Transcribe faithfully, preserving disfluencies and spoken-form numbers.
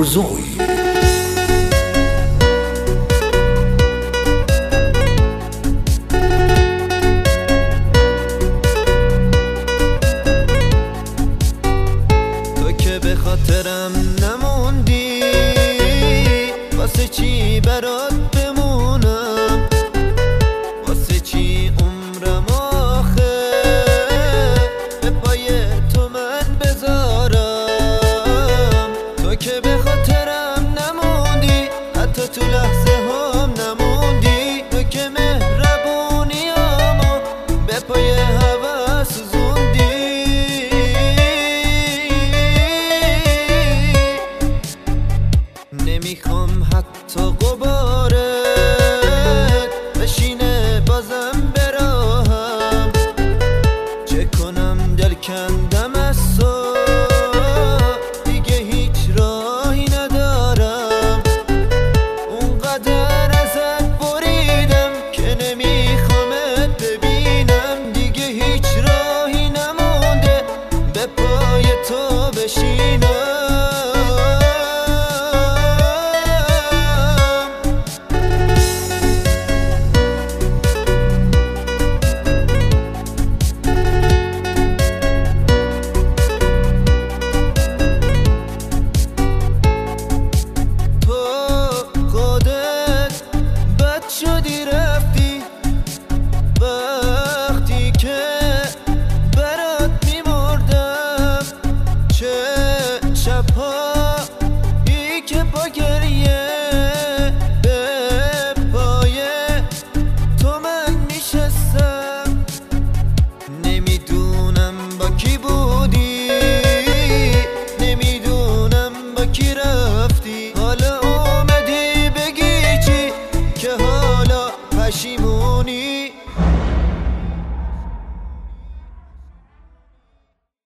بزرگ. تو که به خاطرم نموندی، واسه چی برات بمونم؟ واسه چی عمرم آخه به پای تو من بذارم؟ تو که به خاطرم نموندی، حتی تو لحظه هم نموندی. تو که مهربونیامو به پای هوا سوزوندی. نمیخوام حتی غبارت بشینه بازم براهم. چه کنم دل کندم از تو، دیگه هیچ راهی ندارم. اونقدر ازت بریدم که نمیخوامت ببینم. دیگه هیچ راهی نمونده به پای تو بشینم. شدی رفتی وقتی که برات میمردم. چه شبهایی که با گریه به پای تو من میشستم. نمیدونم با کی بودی، نمیدونم با کی رفتی. حالا اومدی بگی چی که حالا پشیمون